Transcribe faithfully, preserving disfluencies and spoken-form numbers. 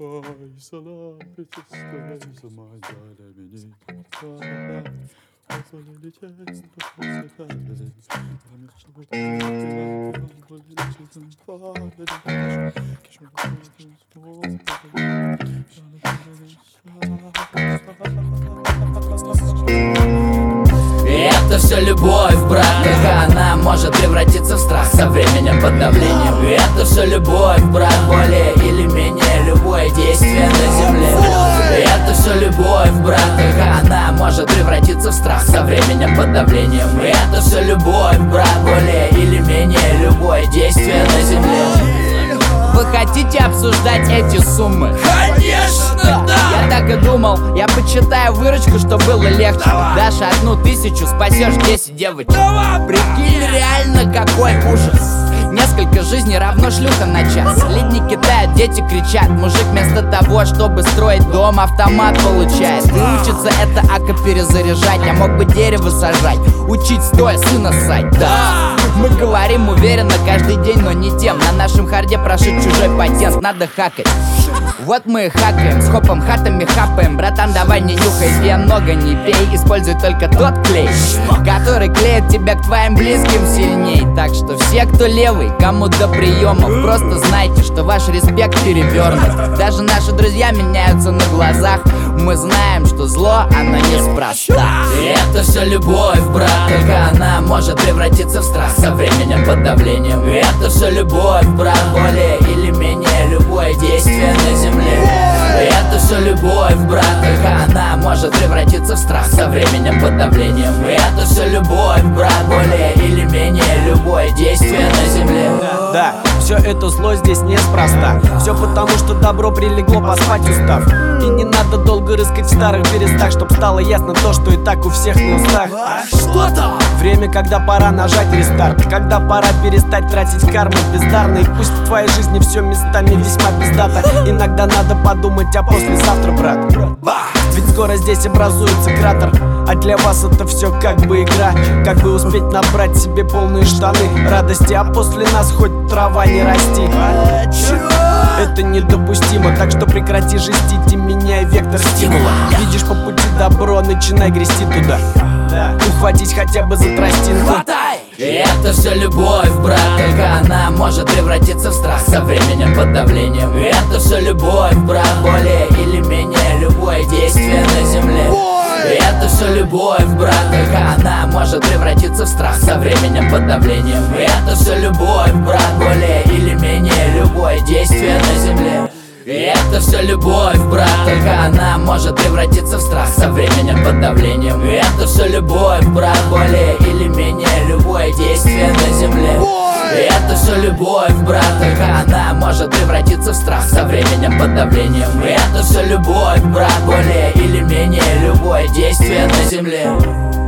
Faysal abi testleri zaman alemini sana Faysal eli test seferlerin Amir çabuk Это все любовь, брат, как она может превратиться в страх со временем под давлением. Это все любовь, брат, более или менее любое действие на земле. Это все любовь, брат, как она может превратиться в страх со временем под давлением. Это все любовь, брат, более или менее любое действие на земле. Вы хотите обсуждать эти суммы? Конечно, да! Я так и думал, я почитаю выручку, чтобы было легче. Давай. Дашь одну тысячу, спасешь десять девочек. Давай, Прикинь, реально какой ужас. Несколько жизней равно шлюха на час. Ледник кидают, дети кричат. Мужик вместо того, чтобы строить дом, автомат получает. И учится это ака перезаряжать. Я мог бы дерево сажать, учить стоя сына ссать. Да, мы говорим уверенно каждый день, но не тем. На нашем харде прошит чужой патент, надо хакать. Вот мы и хакаем, с хопом хатами хапаем. Братан, давай не нюхай, пей много не пей. Используй только тот клей, который клеит тебя к твоим близким сильней. Так что все, кто левый, кому до приемов, просто знайте, что ваш респект перевернут. Даже наши друзья меняются на глазах. Мы знаем, что зло, оно неспроста. И это все любовь, брат, только она может превратиться в страх со временем под давлением. И это все любовь, брат, более или менее любое действие на земле. И это все любовь, брат, только она может превратиться в страх со временем под давлением. И это все любовь, брат, более или менее любое действие на земле. Да, все это зло здесь неспроста. Все потому, что добро прилегло поспать устав. И не надо долго рыскать в старых берестах, чтоб стало ясно то, что и так у всех на устах. Что там? Время, когда пора нажать рестарт, когда пора перестать тратить карму бездарно. И пусть в твоей жизни все местами весьма пиздато, иногда надо подумать о послезавтра, брат. Ведь скоро здесь образуется кратер, а для вас это все как бы игра. Как бы успеть набрать себе полные штаны радости, а после нас хоть трава не расти. Это недопустимо, так что прекрати жестить и меняй вектор стимула. Видишь по пути добро, начинай грести туда. Ухватись хотя бы за тростинку. Хватай! И это все любовь, брат, только она может превратиться в страх со временем под давлением. И это все любовь, брат, более или менее любое действие на земле. И это все любовь, брат, только она может превратиться в страх со временем под давлением. И это все любовь, брат, более или менее любое действие на земле. И это все любовь, брат, только она может превратиться в страх со временем под давлением. И это все любовь, брат, более или менее любое действие на земле. И это все любовь, брат, только она может превратиться в страх со временем под давлением. И это все любовь, брат, более или менее любое действие на земле.